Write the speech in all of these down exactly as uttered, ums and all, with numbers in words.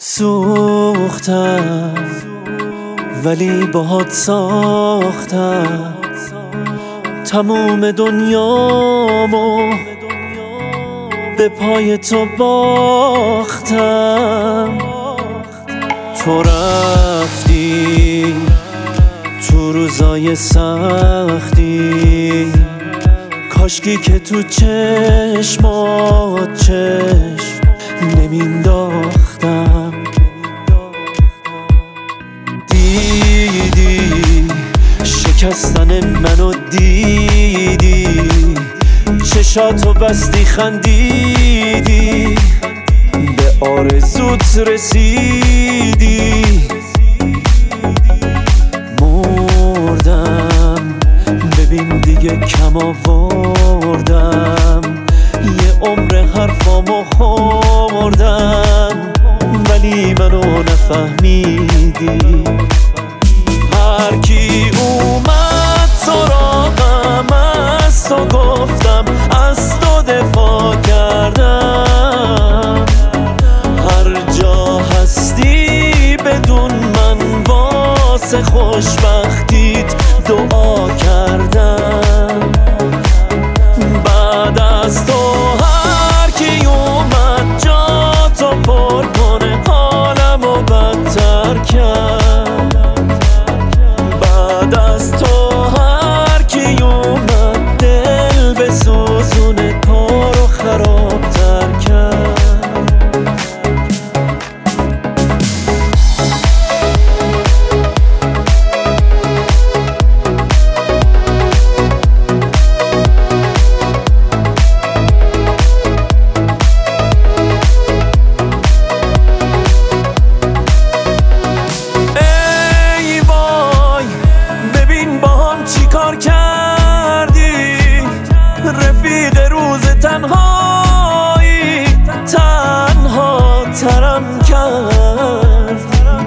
سوختم ولی باهات ساختم تموم دنیامو به پای تو باختم. تو رفتی تو روزای سختی، کاشکی که تو چشمات چشم نمینداختم. دیدی شکستن منو، دیدی چشاتو بستی خندیدی، به آرزوت رسیدی. مردم ببین دیگه کم آوردم، یه عمر حرفامو خوردم ولی منو نفهمیدی. هر کی اومد سراغم از تو گفتم، از تو دفاع کردم. هر جا هستی بدون من واسه خوشبختیت دعا کردم. بعد از تو هر کی اومد جا تو پر کنه، حالمو بدتر کرد. بعد از تو هر کی اومد دل بسوزونه، کارو خرابتر کرد. چیکار کردی رفیق روز تنهایی، تنها ترم کرد.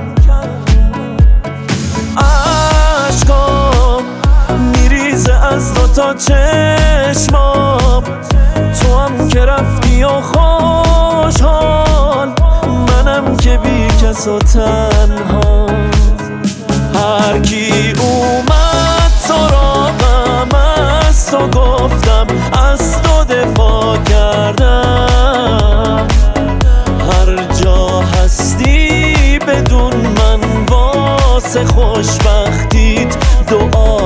عشقام میریزه از دو تا چشمام، تو هم که رفتی و خوشحال، منم که بی کس و تنها. هر کی اومد سراغم از تو گفتم، از تو دفاع کردم. هر جا هستی بدون من واسه خوشبختیت دعا